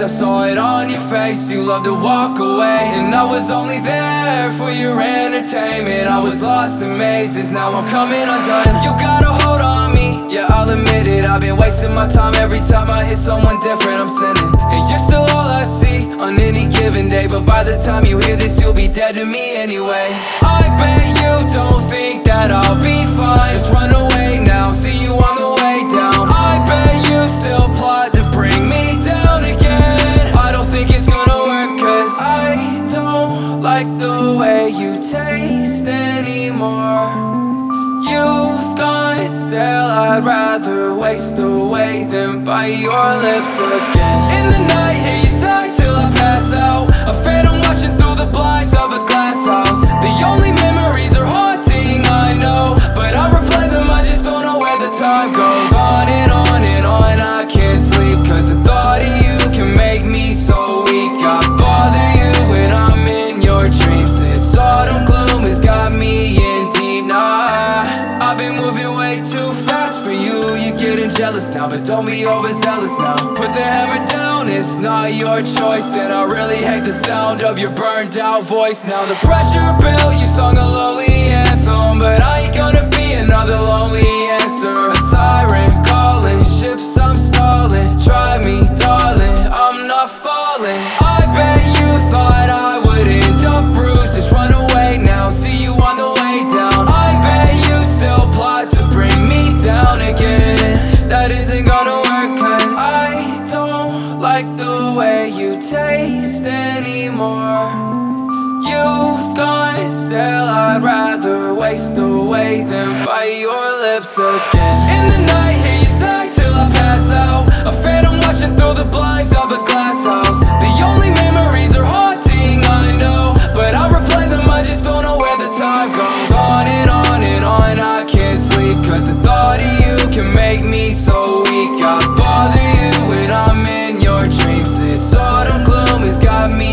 I saw it on your face. You love to walk away, and I was only there for your entertainment. I was lost in mazes, now I'm coming undone. You got a hold on me, yeah, I'll admit it. I've been wasting my time every time I hit someone different. I'm sinning, and you're still all I see on any given day. But by the time you hear this, you'll be dead to me anyway. I bet you don't think that I'll be fine. Just run away now, see you on the way down. I bet you still plot to bring me down again. I don't think it's gonna work, cause I don't like the way you taste anymore. You've gone stale, I'd rather waste away than bite your lips again. In the night, hear you sigh till I pass out, a phantom watching through the blinds of a glass house. The only memories are haunting, I know, but I replay them, I just don't know where the time goes. On and on and on, I can't sleep, cause the thought of you can make me so weak. I bother you when I'm in your dreams. This autumn gloom has got me in deep. Nah, I've been moving way too fast for you. You're getting jealous now, but don't be overzealous now. Put the hammer down, it's not your choice. And I really hate the sound of your burned out voice. Now the pressure built, you sung a lonely anthem, but I ain't gonna be another lonely answer. A siren calling, ships I'm stalling. Try me, darling, I'm not falling. I bet you thought I would end up bruised. Just run away now, see you on the way down. I bet you still plot to bring me down again. That isn't gonna work, cause I don't like the way you taste anymore. You've gone stale, I'd rather waste away than bite your lips again. In the night, hear you sigh till I pass out, a phantom watching through the blinds of a glass house. The only memories are haunting, I know, but I replay them, I just don't know where the time goes. On and on and on, I can't sleep, cause the thought of you can make me so weak. I bother you when I'm in your dreams. This autumn gloom has got me